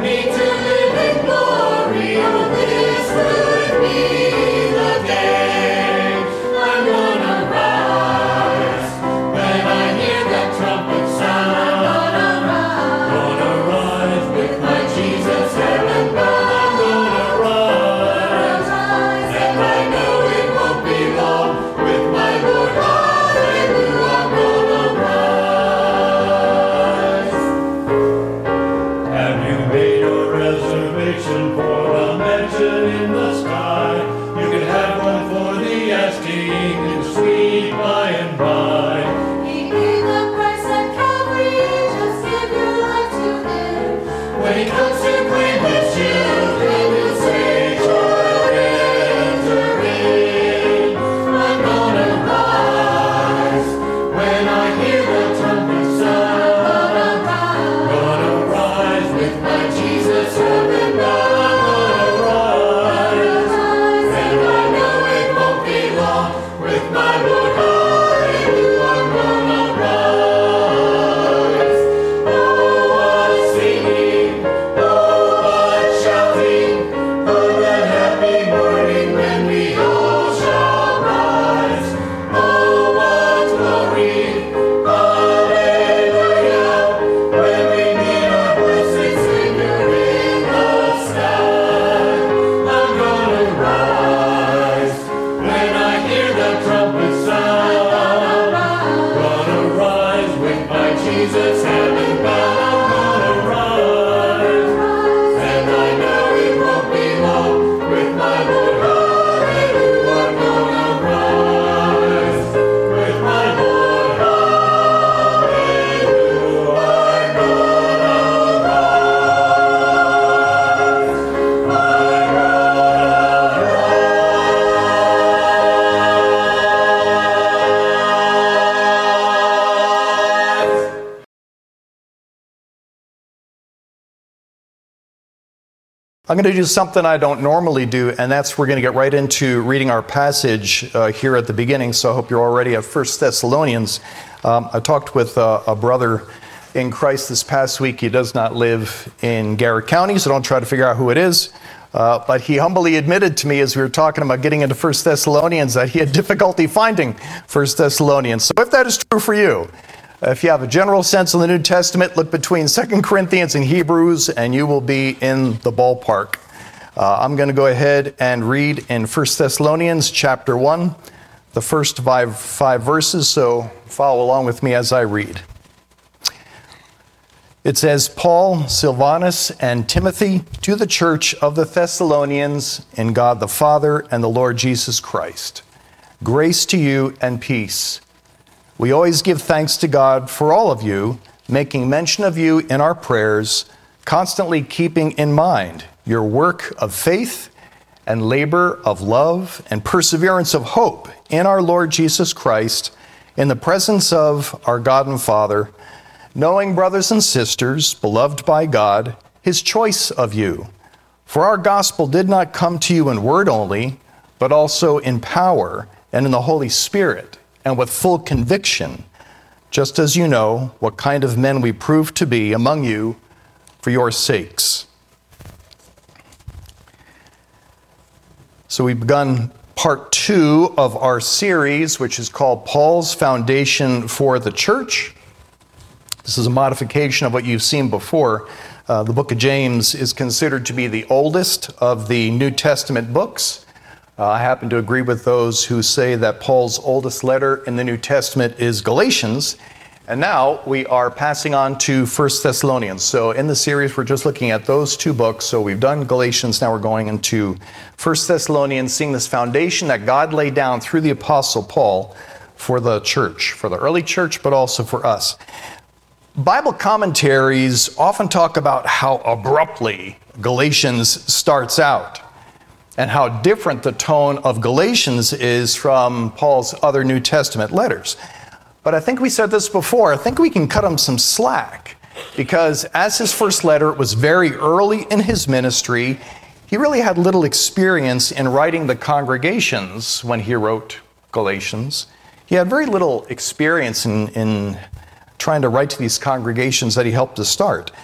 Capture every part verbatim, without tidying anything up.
I'm going to do something I don't normally do, and that's we're going to get right into reading our passage uh, here at the beginning, so I hope you're already at First Thessalonians. Um, I talked with uh, a brother in Christ this past week. He does not live in Garrett County, so don't try to figure out who it is. Uh, but he humbly admitted to me as we were talking about getting into First Thessalonians that he had difficulty finding First Thessalonians. So if that is true for you, if you have a general sense of the New Testament, look between Second Corinthians and Hebrews, and you will be in the ballpark. Uh, I'm going to go ahead and read in First Thessalonians chapter one, the first five, five verses, so follow along with me as I read. It says, Paul, Silvanus, and Timothy, to the church of the Thessalonians, in God the Father and the Lord Jesus Christ. Grace to you and peace. We always give thanks to God for all of you, making mention of you in our prayers, constantly keeping in mind your work of faith and labor of love and perseverance of hope in our Lord Jesus Christ, in the presence of our God and Father, knowing, brothers and sisters, beloved by God, his choice of you. For our gospel did not come to you in word only, but also in power and in the Holy Spirit, and with full conviction, just as you know what kind of men we proved to be among you for your sakes. So we've begun part two of our series, which is called Paul's Foundation for the Church. This is a modification of what you've seen before. Uh, the book of James is considered to be the oldest of the New Testament books. Uh, I happen to agree with those who say that Paul's oldest letter in the New Testament is Galatians. And now we are passing on to First Thessalonians. So in the series, we're just looking at those two books. So we've done Galatians, now we're going into First Thessalonians, seeing this foundation that God laid down through the Apostle Paul for the church, for the early church, but also for us. Bible commentaries often talk about how abruptly Galatians starts out, and how different the tone of Galatians is from Paul's other New Testament letters. But I think we said this before, I think we can cut him some slack, because as his first letter, it was very early in his ministry. He really had little experience in writing the congregations when he wrote Galatians. He had very little experience in, in trying to write to these congregations that he helped to start.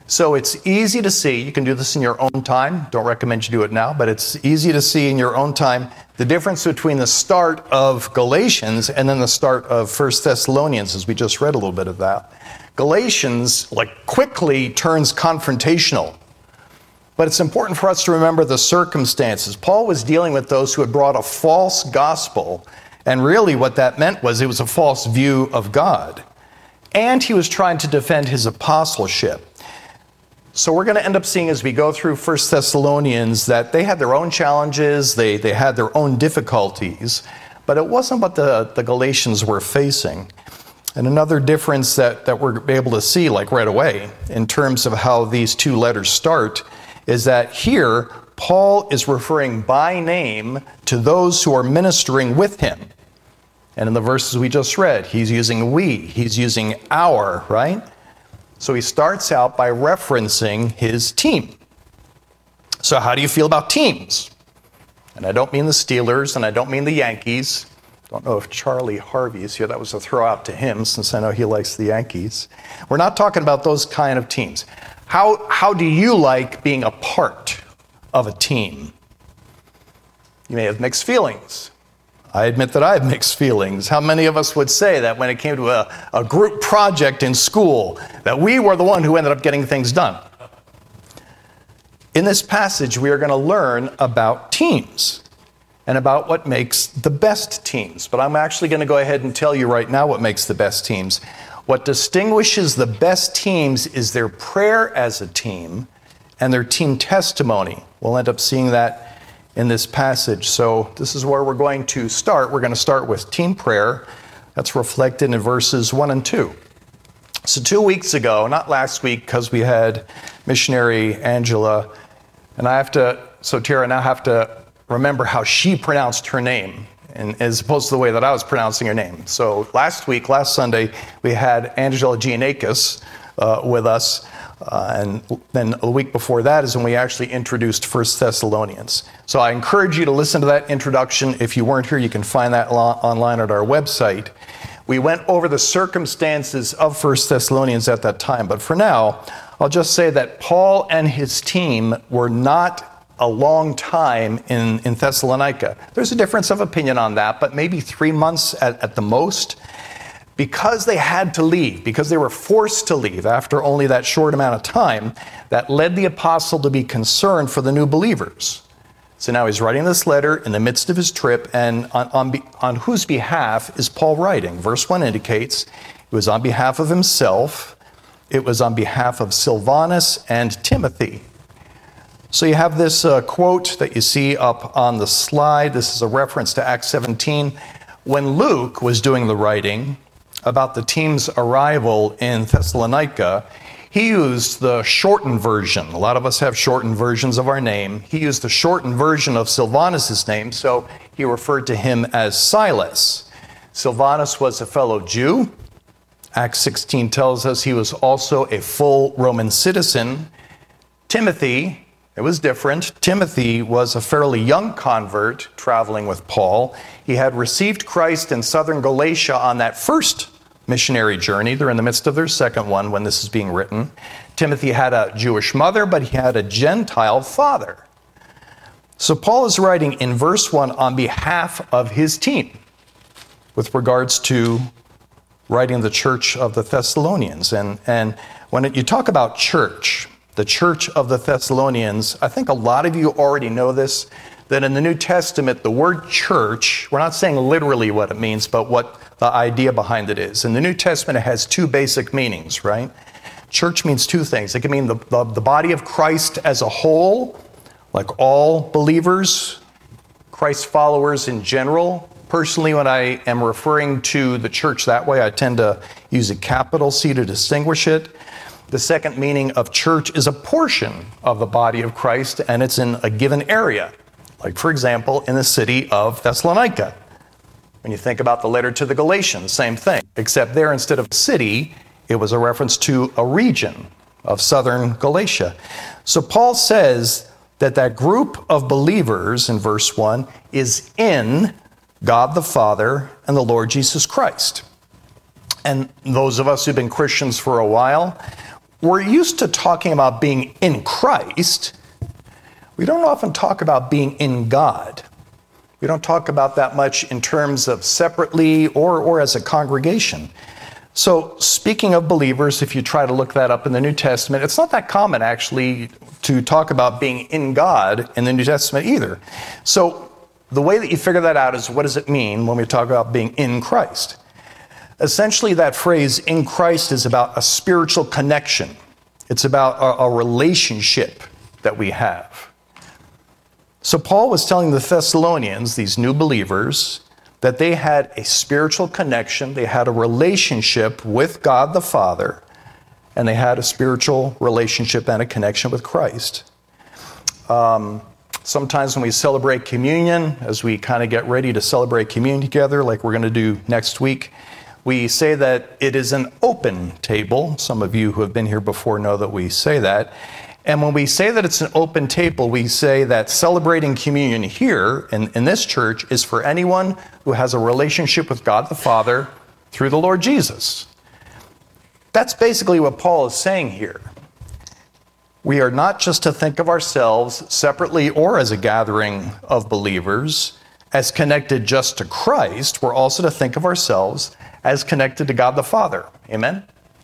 So it's easy to see, you can do this in your own time, don't recommend you do it now, but it's easy to see in your own time the difference between the start of Galatians and then the start of First Thessalonians, as we just read a little bit of that. Galatians, like, quickly turns confrontational. But it's important for us to remember the circumstances. Paul was dealing with those who had brought a false gospel, and really what that meant was it was a false view of God. And he was trying to defend his apostleship. So we're going to end up seeing as we go through First Thessalonians that they had their own challenges, they, they had their own difficulties, but it wasn't what the, the Galatians were facing. And another difference that, that we're able to see, like right away, in terms of how these two letters start, is that here, Paul is referring by name to those who are ministering with him. And in the verses we just read, he's using we, he's using our, right? So he starts out by referencing his team. So how do you feel about teams? And I don't mean the Steelers, and I don't mean the Yankees. Don't know if Charlie Harvey is here. That was a throw out to him, since I know he likes the Yankees. We're not talking about those kind of teams. How, how do you like being a part of a team? You may have mixed feelings. I admit that I have mixed feelings. How many of us would say that when it came to a, a group project in school, that we were the one who ended up getting things done? In this passage, we are going to learn about teams and about what makes the best teams. But I'm actually going to go ahead and tell you right now what makes the best teams. What distinguishes the best teams is their prayer as a team and their team testimony. We'll end up seeing that in this passage. So this is where we're going to start. We're going to start with team prayer. That's reflected in verses one and two. So two weeks ago, not last week, because we had missionary Angela, and I have to, so Tara now have to remember how she pronounced her name, and as opposed to the way that I was pronouncing her name. So last week, last Sunday, we had Angela Giannakis uh, with us. Uh, and then a week before that is when we actually introduced First Thessalonians. So I encourage you to listen to that introduction. If you weren't here, you can find that lo- online at our website. We went over the circumstances of First Thessalonians at that time. But for now, I'll just say that Paul and his team were not a long time in, in Thessalonica. There's a difference of opinion on that, but maybe three months at, at the most. Because they had to leave, because they were forced to leave after only that short amount of time, that led the apostle to be concerned for the new believers. So now he's writing this letter in the midst of his trip, and on, on, on whose behalf is Paul writing? Verse one indicates it was on behalf of himself, it was on behalf of Silvanus and Timothy. So you have this uh, quote that you see up on the slide. This is a reference to Acts seventeen. When Luke was doing the writing about the team's arrival in Thessalonica, he used the shortened version. A lot of us have shortened versions of our name. He used the shortened version of Silvanus' name, so he referred to him as Silas. Silvanus was a fellow Jew. Acts sixteen tells us he was also a full Roman citizen. Timothy, it was different. Timothy was a fairly young convert traveling with Paul. He had received Christ in southern Galatia on that first missionary journey. They're in the midst of their second one when this is being written. Timothy had a Jewish mother, but he had a Gentile father. So Paul is writing in verse one on behalf of his team with regards to writing the church of the Thessalonians. And, and when it, you talk about church, the church of the Thessalonians, I think a lot of you already know this, that in the New Testament, the word church, we're not saying literally what it means, but what the idea behind it is. In the New Testament, it has two basic meanings, right? Church means two things. It can mean the, the, the body of Christ as a whole, like all believers, Christ followers in general. Personally, when I am referring to the church that way, I tend to use a capital C to distinguish it. The second meaning of church is a portion of the body of Christ, and it's in a given area. Like, for example, in the city of Thessalonica. When you think about the letter to the Galatians, same thing, except there, instead of city, it was a reference to a region of southern Galatia. So Paul says that that group of believers in verse one is in God the Father and the Lord Jesus Christ. And those of us who've been Christians for a while, we're used to talking about being in Christ. We don't often talk about being in God. We don't talk about that much in terms of separately or, or as a congregation. So speaking of believers, if you try to look that up in the New Testament, it's not that common actually to talk about being in God in the New Testament either. So the way that you figure that out is, what does it mean when we talk about being in Christ? Essentially, that phrase in Christ is about a spiritual connection. It's about a, a relationship that we have. So Paul was telling the Thessalonians, these new believers, that they had a spiritual connection, they had a relationship with God the Father, and they had a spiritual relationship and a connection with Christ. Um, sometimes when we celebrate communion, as we kind of get ready to celebrate communion together, like we're going to do next week, we say that it is an open table. Some of you who have been here before know that we say that. And when we say that it's an open table, we say that celebrating communion here in, in this church is for anyone who has a relationship with God the Father through the Lord Jesus. That's basically what Paul is saying here. We are not just to think of ourselves separately or as a gathering of believers as connected just to Christ. We're also to think of ourselves as connected to God the Father. Amen?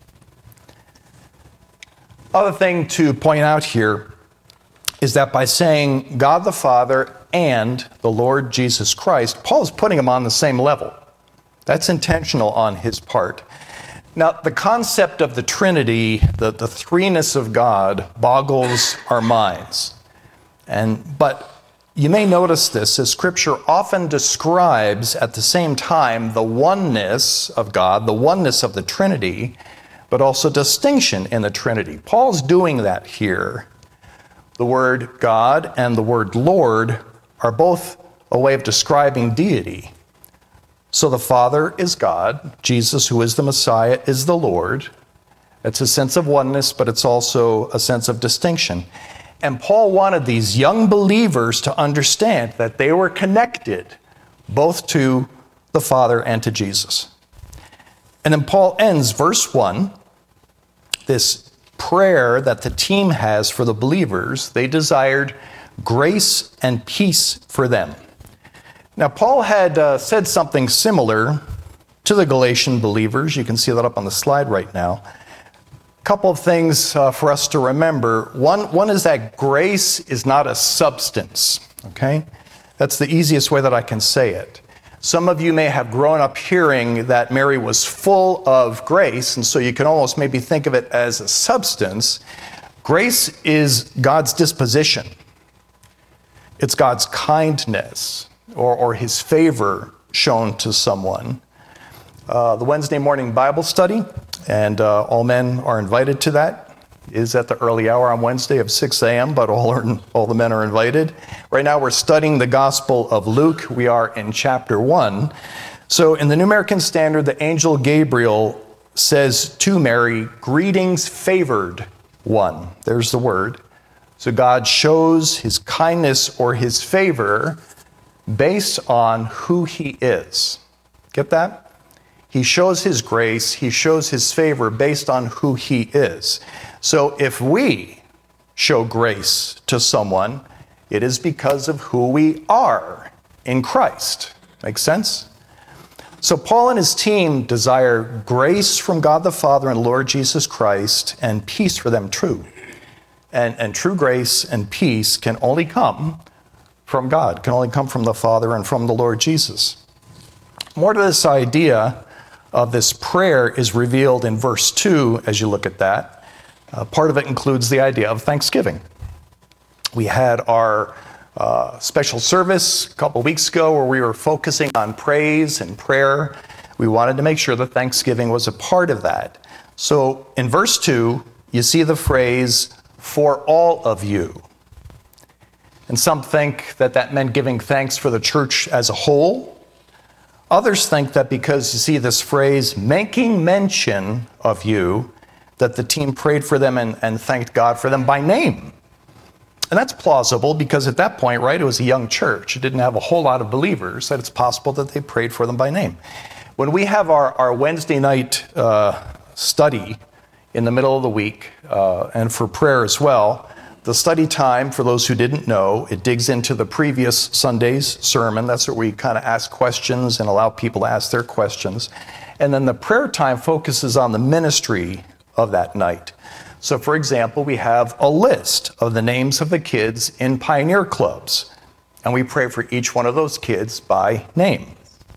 Other thing to point out here is that by saying God the Father and the Lord Jesus Christ, Paul is putting them on the same level. That's intentional on his part. Now, the concept of the Trinity, the, the threeness of God, boggles our minds. And but you may notice this, as Scripture often describes at the same time the oneness of God, the oneness of the Trinity, but also distinction in the Trinity. Paul's doing that here. The word God and the word Lord are both a way of describing deity. So the Father is God, Jesus, who is the Messiah, is the Lord. It's a sense of oneness, but it's also a sense of distinction. And Paul wanted these young believers to understand that they were connected both to the Father and to Jesus. And then Paul ends verse one, this prayer that the team has for the believers. They desired grace and peace for them. Now, Paul had uh, said something similar to the Galatian believers. You can see that up on the slide right now. A couple of things uh, for us to remember. One, one is that grace is not a substance, okay? That's the easiest way that I can say it. Some of you may have grown up hearing that Mary was full of grace, and so you can almost maybe think of it as a substance. Grace is God's disposition. It's God's kindness or, or his favor shown to someone. Uh, the Wednesday morning Bible study, and uh, all men are invited to that, is at the early hour on Wednesday of six a.m., but all, are, all the men are invited. Right now we're studying the Gospel of Luke. We are in chapter one. So in the New American Standard, the angel Gabriel says to Mary, "Greetings, favored one." There's the word. So God shows his kindness or his favor based on who he is. Get that? He shows his grace, he shows his favor based on who he is. So if we show grace to someone, it is because of who we are in Christ. Make sense? So Paul and his team desire grace from God the Father and Lord Jesus Christ, and peace for them true. And, and true grace and peace can only come from God, can only come from the Father and from the Lord Jesus. More to this idea of this prayer is revealed in verse two as you look at that. Uh, part of it includes the idea of thanksgiving. We had our uh, special service a couple weeks ago where we were focusing on praise and prayer. We wanted to make sure that thanksgiving was a part of that. So in verse two, you see the phrase, "for all of you." And some think that that meant giving thanks for the church as a whole. Others think that because you see this phrase, making mention of you, that the team prayed for them and, and thanked God for them by name. And that's plausible because at that point, right, it was a young church. It didn't have a whole lot of believers, that it's possible that they prayed for them by name. When we have our, our Wednesday night uh, study in the middle of the week, uh, and for prayer as well. The study time, for those who didn't know, it digs into the previous Sunday's sermon. That's where we kind of ask questions and allow people to ask their questions. And then the prayer time focuses on the ministry of that night. So, for example, we have a list of the names of the kids in Pioneer Clubs, and we pray for each one of those kids by name.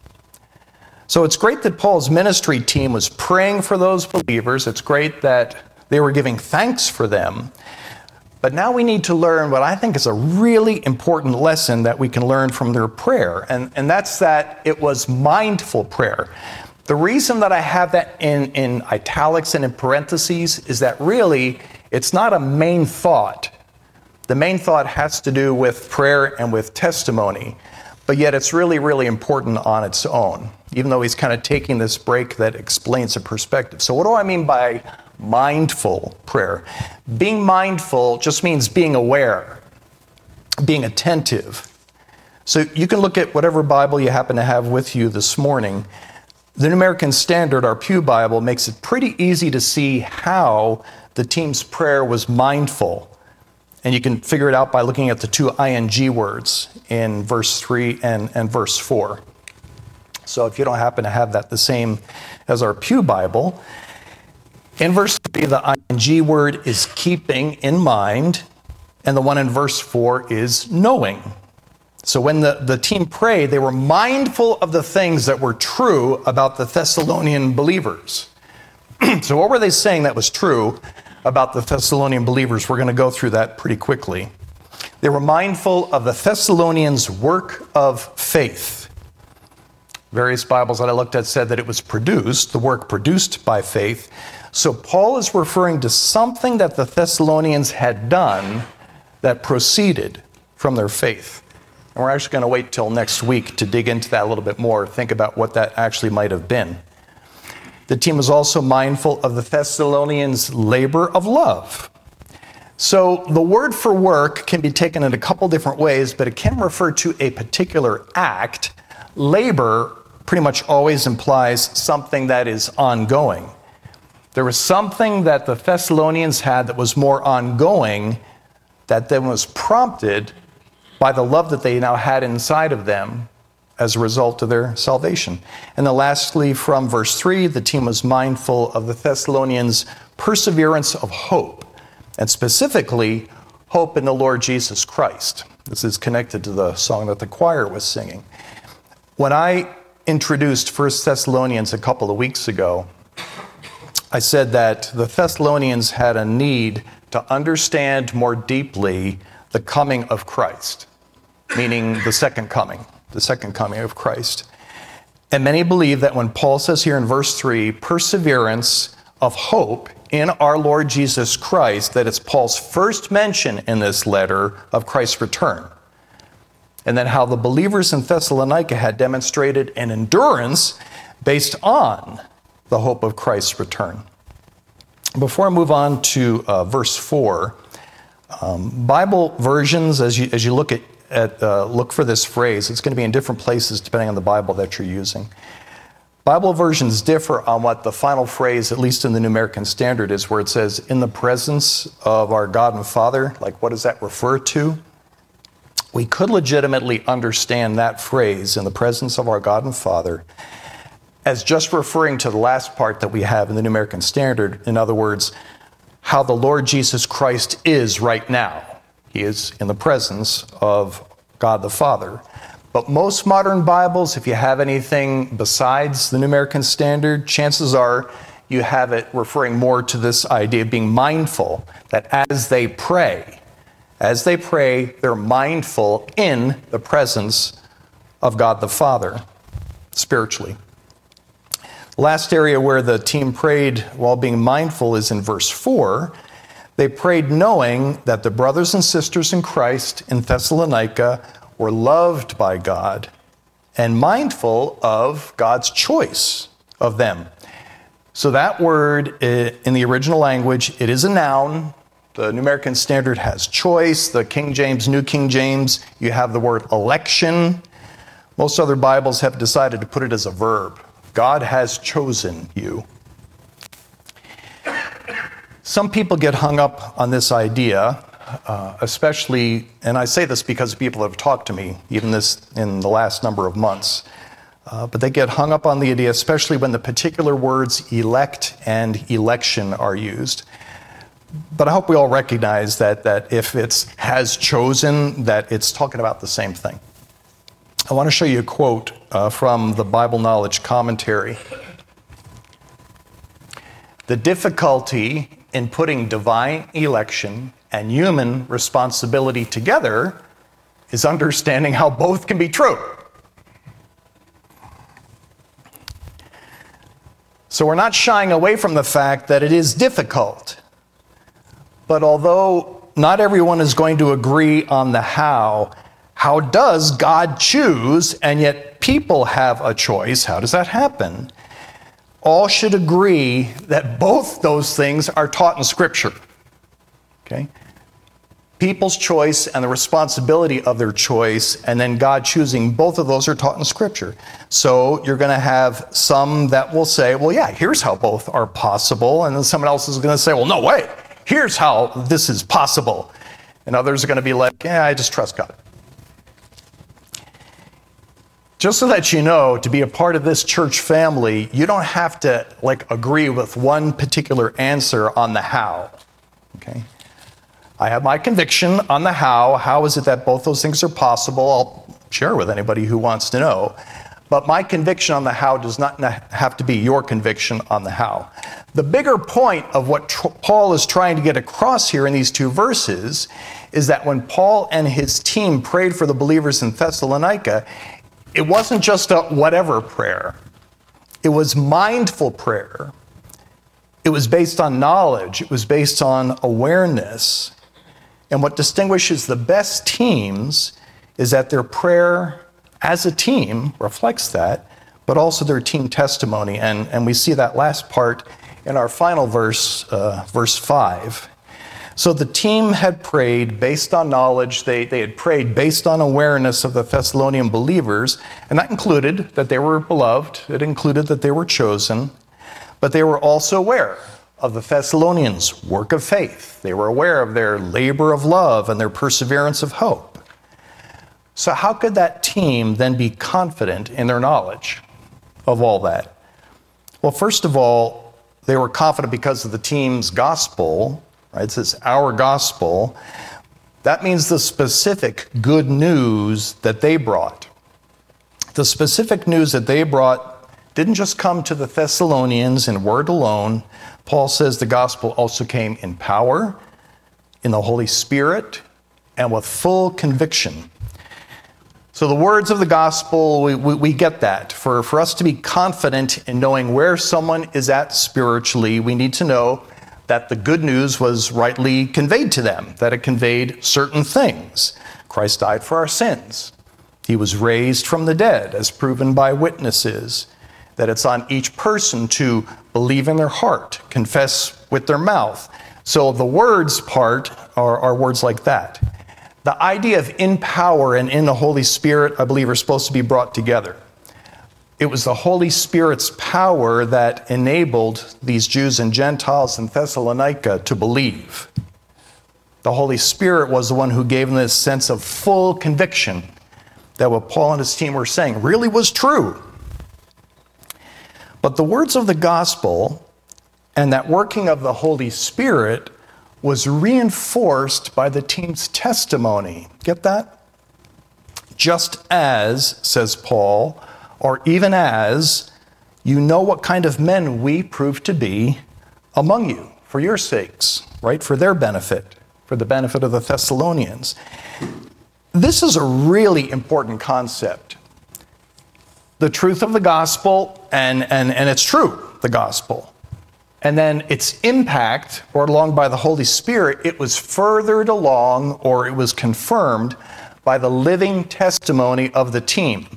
So it's great that Paul's ministry team was praying for those believers. It's great that they were giving thanks for them. But now we need to learn what I think is a really important lesson that we can learn from their prayer, and, and that's that it was mindful prayer. The reason that I have that in, in italics and in parentheses is that really it's not a main thought. The main thought has to do with prayer and with testimony, but yet it's really, really important on its own, even though he's kind of taking this break that explains a perspective. So what do I mean by mindful prayer? Being mindful just means being aware, being attentive. So you can look at whatever Bible you happen to have with you this morning. The New American Standard, our Pew Bible, makes it pretty easy to see how the team's prayer was mindful. And you can figure it out by looking at the two ing words in verse three and, and verse four. So if you don't happen to have that the same as our Pew Bible, in verse three, the ing word is keeping in mind, and the one in verse four is knowing. So when the, the team prayed, they were mindful of the things that were true about the Thessalonian believers. So what were they saying that was true about the Thessalonian believers? We're going to go through that pretty quickly. They were mindful of the Thessalonians' work of faith. Various Bibles that I looked at said that it was produced, the work produced by faith. So Paul is referring to something that the Thessalonians had done that proceeded from their faith. And we're actually going to wait till next week to dig into that a little bit more, think about what that actually might have been. The team was also mindful of the Thessalonians' labor of love. So the word for work can be taken in a couple different ways, but it can refer to a particular act. Labor pretty much always implies something that is ongoing. There was something that the Thessalonians had that was more ongoing, that then was prompted by the love that they now had inside of them as a result of their salvation. And then lastly, from verse three, the team was mindful of the Thessalonians' perseverance of hope, and specifically, hope in the Lord Jesus Christ. This is connected to the song that the choir was singing. When I introduced First Thessalonians a couple of weeks ago, I said that the Thessalonians had a need to understand more deeply the coming of Christ, meaning the second coming, the second coming of Christ. And many believe that when Paul says here in verse three, perseverance of hope in our Lord Jesus Christ, that it's Paul's first mention in this letter of Christ's return. And then how the believers in Thessalonica had demonstrated an endurance based on the hope of Christ's return. Before I move on to uh, verse four, Um, Bible versions, as you as you look at, at uh, look for this phrase, it's going to be in different places depending on the Bible that you're using. Bible versions differ on what the final phrase, at least in the New American Standard, is, where it says, "in the presence of our God and Father." Like, what does that refer to? We could legitimately understand that phrase, "in the presence of our God and Father," as just referring to the last part that we have in the New American Standard. In other words, how the Lord Jesus Christ is right now. He is in the presence of God the Father. But most modern Bibles, if you have anything besides the New American Standard, chances are you have it referring more to this idea of being mindful, that as they pray, as they pray, they're mindful in the presence of God the Father, spiritually. Last area where the team prayed while being mindful is in verse four. They prayed knowing that the brothers and sisters in Christ in Thessalonica were loved by God and mindful of God's choice of them. So that word in the original language, it is a noun. The New American Standard has choice. The King James, New King James, you have the word election. Most other Bibles have decided to put it as a verb. God has chosen you. Some people get hung up on this idea, uh, especially, and I say this because people have talked to me, even this in the last number of months, uh, but they get hung up on the idea, especially when the particular words elect and election are used. But I hope we all recognize that, that if it's has chosen, that it's talking about the same thing. I want to show you a quote uh, from the Bible Knowledge Commentary. The difficulty in putting divine election and human responsibility together is understanding how both can be true. So we're not shying away from the fact that it is difficult. But although not everyone is going to agree on the how, how does God choose, and yet people have a choice? How does that happen? All should agree that both those things are taught in Scripture. Okay? People's choice and the responsibility of their choice, and then God choosing, both of those are taught in Scripture. So you're going to have some that will say, well, yeah, here's how both are possible. And then someone else is going to say, well, no way. Here's how this is possible. And others are going to be like, yeah, I just trust God. Just so that you know, to be a part of this church family, you don't have to like agree with one particular answer on the how. Okay? I have my conviction on the how. How is it that both those things are possible? I'll share with anybody who wants to know. But my conviction on the how does not have to be your conviction on the how. The bigger point of what tr- Paul is trying to get across here in these two verses is that when Paul and his team prayed for the believers in Thessalonica, it wasn't just a whatever prayer. It was mindful prayer. It was based on knowledge. It was based on awareness. And what distinguishes the best teams is that their prayer as a team reflects that, but also their team testimony. And, and we see that last part in our final verse, uh, verse five. So the team had prayed based on knowledge. They, they had prayed based on awareness of the Thessalonian believers, and that included that they were beloved. It included that they were chosen, but they were also aware of the Thessalonians' work of faith. They were aware of their labor of love and their perseverance of hope. So how could that team then be confident in their knowledge of all that? Well, first of all, they were confident because of the team's gospel. Right? It says our gospel. That means the specific good news that they brought. The specific news that they brought didn't just come to the Thessalonians in word alone. Paul says the gospel also came in power, in the Holy Spirit, and with full conviction. So the words of the gospel, we, we, we get that. For, for us to be confident in knowing where someone is at spiritually, we need to know that the good news was rightly conveyed to them, that it conveyed certain things. Christ died for our sins. He was raised from the dead, as proven by witnesses. That it's on each person to believe in their heart, confess with their mouth. So the words part are, are words like that. The idea of in power and in the Holy Spirit, I believe, are supposed to be brought together. It was the Holy Spirit's power that enabled these Jews and Gentiles in Thessalonica to believe. The Holy Spirit was the one who gave them this sense of full conviction that what Paul and his team were saying really was true. But the words of the gospel and that working of the Holy Spirit was reinforced by the team's testimony. Get that? Just as, says Paul, or even as, you know what kind of men we prove to be among you, for your sakes, right? For their benefit, for the benefit of the Thessalonians. This is a really important concept. The truth of the gospel, and, and, and it's true, the gospel. And then its impact, brought along by the Holy Spirit, it was furthered along, or it was confirmed by the living testimony of the team.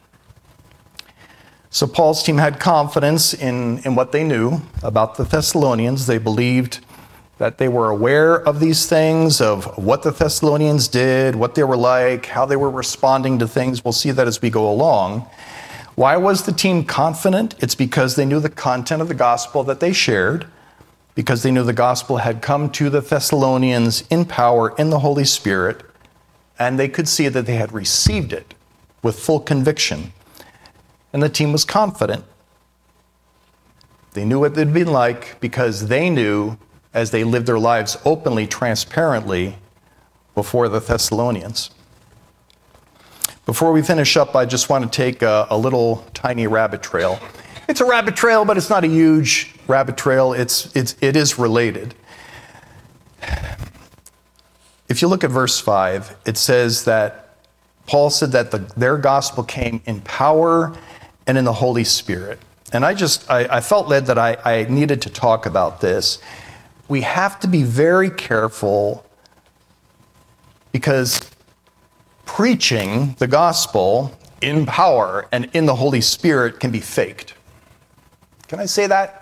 So Paul's team had confidence in, in what they knew about the Thessalonians. They believed that they were aware of these things, of what the Thessalonians did, what they were like, how they were responding to things. We'll see that as we go along. Why was the team confident? It's because they knew the content of the gospel that they shared, because they knew the gospel had come to the Thessalonians in power in the Holy Spirit, and they could see that they had received it with full conviction. And the team was confident. They knew what it had been like because they knew, as they lived their lives openly, transparently before the Thessalonians. Before we finish up, I just want to take a, a little tiny rabbit trail. It's a rabbit trail, but it's not a huge rabbit trail. It's, it's, it is related. If you look at verse five, it says that Paul said that the, their gospel came in power and in the Holy Spirit. And I just, I, I felt led that I, I needed to talk about this. We have to be very careful because preaching the gospel in power and in the Holy Spirit can be faked. Can I say that?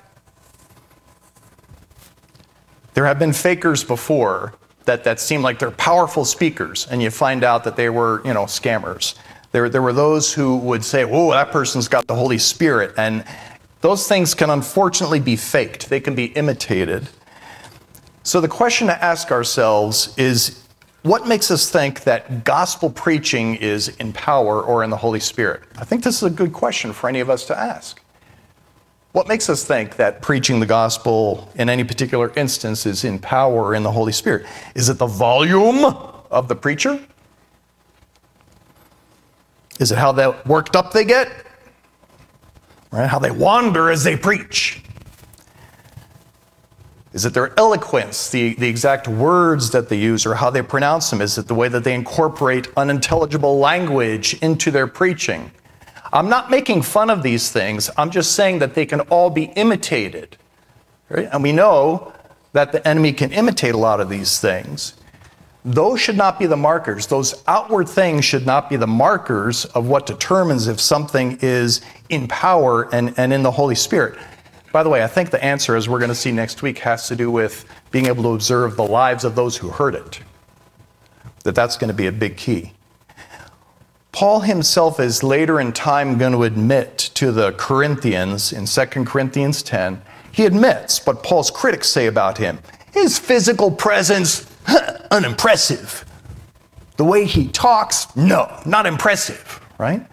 There have been fakers before that, that seem like they're powerful speakers, and you find out that they were, you know, scammers. There, there were those who would say, "Whoa, that person's got the Holy Spirit," and those things can unfortunately be faked. They can be imitated. So the question to ask ourselves is, what makes us think that gospel preaching is in power or in the Holy Spirit? I think this is a good question for any of us to ask. What makes us think that preaching the gospel in any particular instance is in power or in the Holy Spirit? Is it the volume of the preacher? Is it how that worked up they get? Right? How they wander as they preach? Is it their eloquence, the, the exact words that they use or how they pronounce them? Is it the way that they incorporate unintelligible language into their preaching? I'm not making fun of these things. I'm just saying that they can all be imitated. Right? And we know that the enemy can imitate a lot of these things. Those should not be the markers. Those outward things should not be the markers of what determines if something is in power and, and in the Holy Spirit. By the way, I think the answer, as we're going to see next week, has to do with being able to observe the lives of those who heard it. That that's going to be a big key. Paul himself is later in time going to admit to the Corinthians in Second Corinthians ten, he admits what Paul's critics say about him. His physical presence, unimpressive. The way he talks, no, not impressive, right?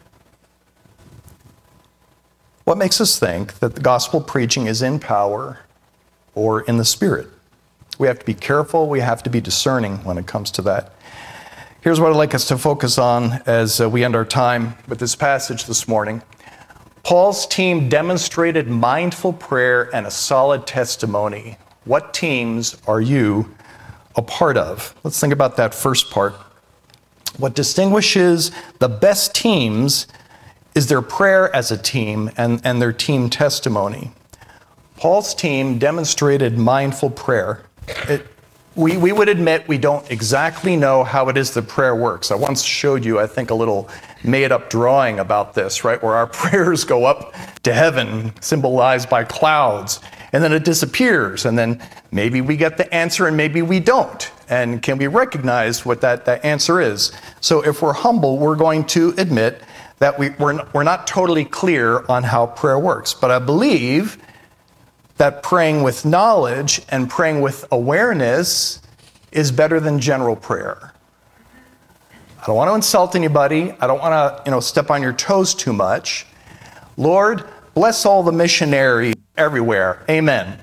What makes us think that the gospel preaching is in power or in the Spirit? We have to be careful. We have to be discerning when it comes to that. Here's what I'd like us to focus on as uh, we end our time with this passage this morning. Paul's team demonstrated mindful prayer and a solid testimony. What teams are you a part of? Let's think about that first part. What distinguishes the best teams is their prayer as a team and, and their team testimony. Paul's team demonstrated mindful prayer. It, we, we would admit we don't exactly know how it is that prayer works. I once showed you, I think, a little made-up drawing about this, right, where our prayers go up to heaven, symbolized by clouds, and then it disappears, and then maybe we get the answer and maybe we don't. And can we recognize what that, that answer is? So if we're humble, we're going to admit that we, we're, we're not totally clear on how prayer works. But I believe that praying with knowledge and praying with awareness is better than general prayer. I don't want to insult anybody. I don't want to, you know, step on your toes too much. Lord, bless all the missionaries everywhere. Amen.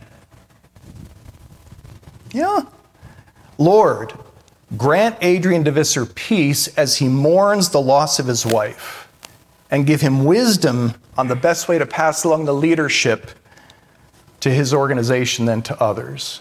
Yeah. Lord, grant Adrian DeVisser peace as he mourns the loss of his wife, and give him wisdom on the best way to pass along the leadership to his organization than to others.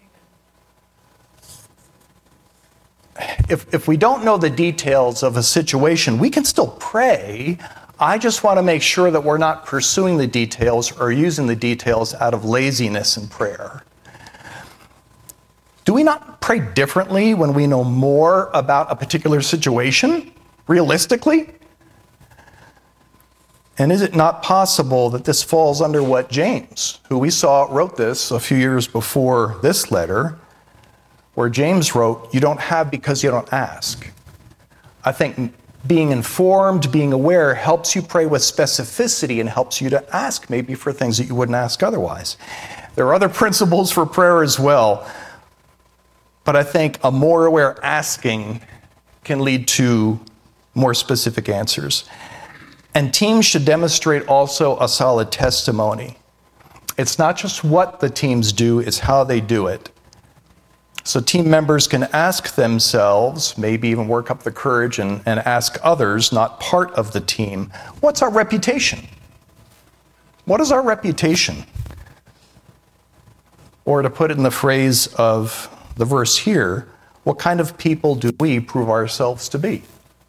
If, if we don't know the details of a situation, we can still pray. I just want to make sure that we're not pursuing the details or using the details out of laziness in prayer. Do we not pray differently when we know more about a particular situation, realistically? And is it not possible that this falls under what James, who we saw wrote this a few years before this letter, where James wrote, you don't have because you don't ask. I think being informed, being aware, helps you pray with specificity and helps you to ask maybe for things that you wouldn't ask otherwise. There are other principles for prayer as well, but I think a more aware asking can lead to more specific answers. And teams should demonstrate also a solid testimony. It's not just what the teams do, it's how they do it. So team members can ask themselves, maybe even work up the courage and, and ask others, not part of the team, what's our reputation? What is our reputation? Or to put it in the phrase of the verse here, what kind of people do we prove ourselves to be?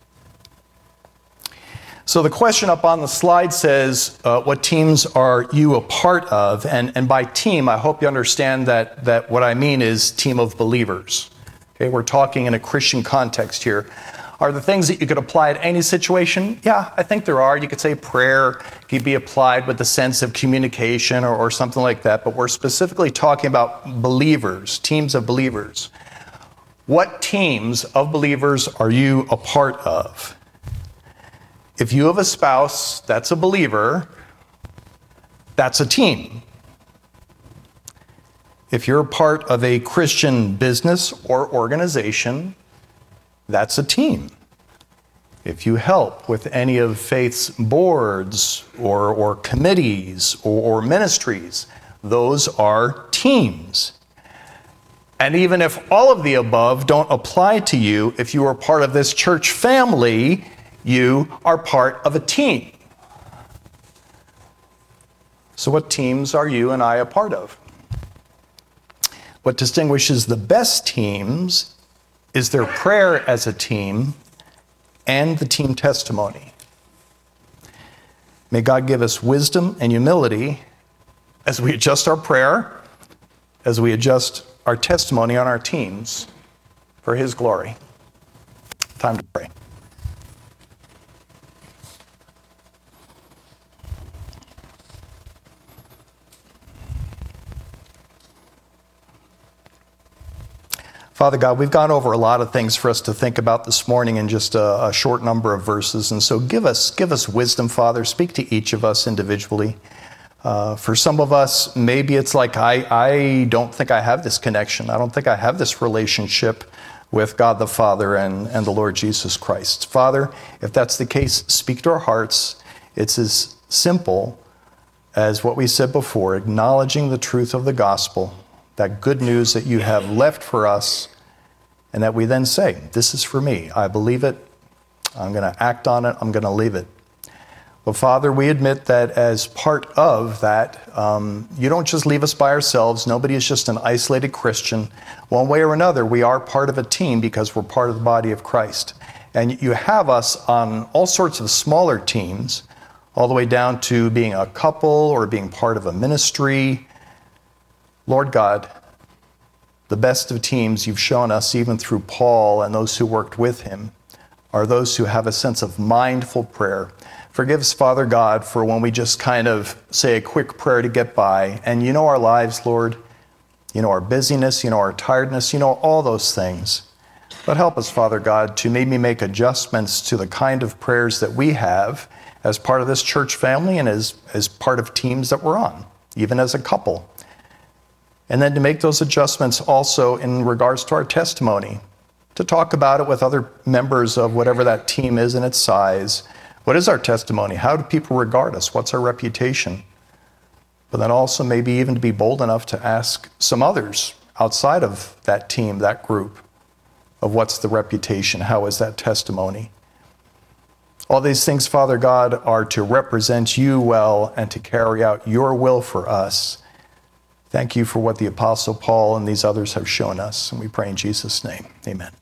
So the question up on the slide says, uh, what teams are you a part of? And, and by team, I hope you understand that, that what I mean is team of believers. Okay, we're talking in a Christian context here. Are there things that you could apply at any situation? Yeah, I think there are. You could say prayer could be applied with the sense of communication or, or something like that, but we're specifically talking about believers, teams of believers. What teams of believers are you a part of? If you have a spouse that's a believer, that's a team. If you're a part of a Christian business or organization, that's a team. If you help with any of faith's boards or, or committees or, or ministries, those are teams. And even if all of the above don't apply to you, if you are part of this church family, you are part of a team. So what teams are you and I a part of? What distinguishes the best teams is their prayer as a team and the team testimony. May God give us wisdom and humility as we adjust our prayer, as we adjust our testimony on our teams for His glory. Time to pray. Father God, we've gone over a lot of things for us to think about this morning in just a, a short number of verses. And so give us, give us wisdom, Father. Speak to each of us individually. Uh, for some of us, maybe it's like, I, I don't think I have this connection. I don't think I have this relationship with God the Father and, and the Lord Jesus Christ. Father, if that's the case, speak to our hearts. It's as simple as what we said before, acknowledging the truth of the gospel, that good news that you have left for us, and that we then say, this is for me. I believe it. I'm going to act on it. I'm going to leave it. But Father, we admit that as part of that, um, you don't just leave us by ourselves. Nobody is just an isolated Christian. One way or another, we are part of a team because we're part of the body of Christ. And you have us on all sorts of smaller teams, all the way down to being a couple or being part of a ministry. Lord God, the best of teams you've shown us, even through Paul and those who worked with him, are those who have a sense of mindful prayer. Forgive us, Father God, for when we just kind of say a quick prayer to get by. And you know our lives, Lord. You know our busyness, you know our tiredness, you know all those things. But help us, Father God, to maybe make adjustments to the kind of prayers that we have as part of this church family and as, as part of teams that we're on, even as a couple. And then to make those adjustments also in regards to our testimony, to talk about it with other members of whatever that team is and its size. What is our testimony? How do people regard us? What's our reputation? But then also maybe even to be bold enough to ask some others outside of that team, that group, of what's the reputation? How is that testimony? All these things, Father God, are to represent you well and to carry out your will for us. Thank you for what the Apostle Paul and these others have shown us, and we pray in Jesus' name. Amen.